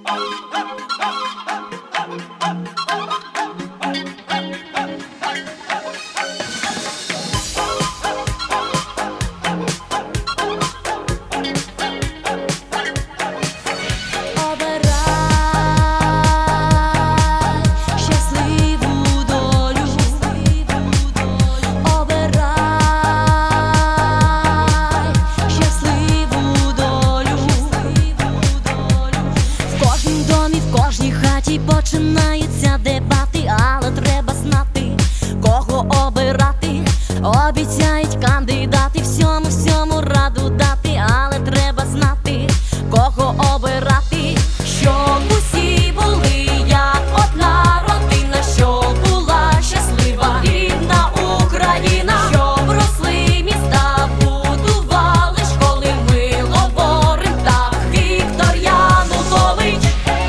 Починаються дебати, але треба знати, кого обирати. Обіцяють кандидати всьому раду дати, але треба знати, кого обирати. Щоб усі були як одна родина, щоб була щаслива рідна Україна, щоб росли міста, будували школи, ми говорим так. Віктор Янукович.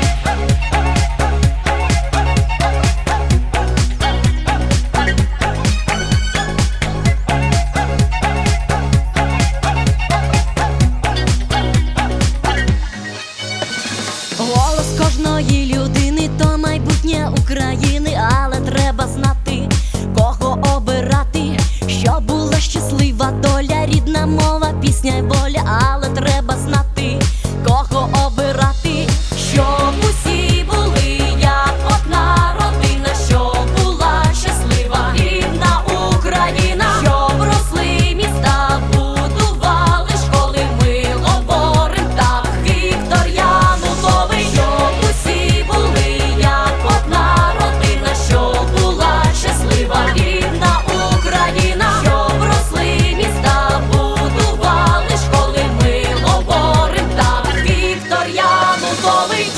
Голос кожної людини – то майбутнє України, але треба знати, кого обирати, щоб була щаслива доля, рідна мова, пісня й воля, але треба знати, кого обирати, щоб усі були як одна родина, щоб була щаслива рідна Україна, щоб росли міста, будували школи, ми говорим так. Віктор Янукович. Щоб усі були як одна родина, щоб була щаслива рідна Україна, щоб росли міста, будували школи, ми говорим так. Віктор Янукович.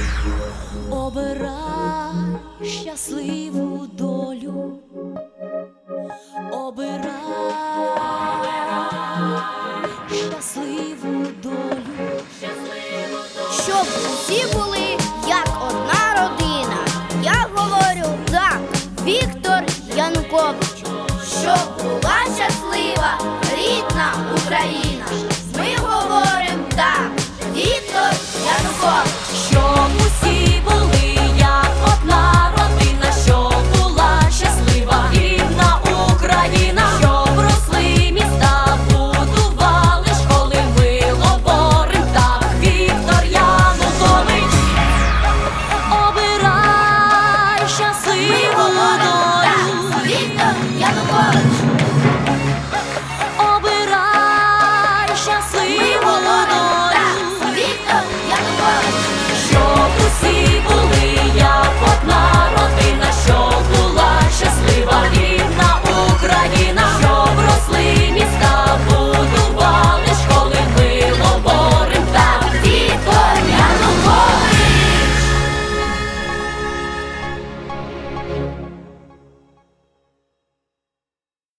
Обирай щасливу долю, обирай щасливу долю. Щоб усі були як одна родина. Я говорю так, Віктор Янукович. Щоб була щаслива рідна Україна. Ми говоримо так, Віктор Янукович. Щоб усі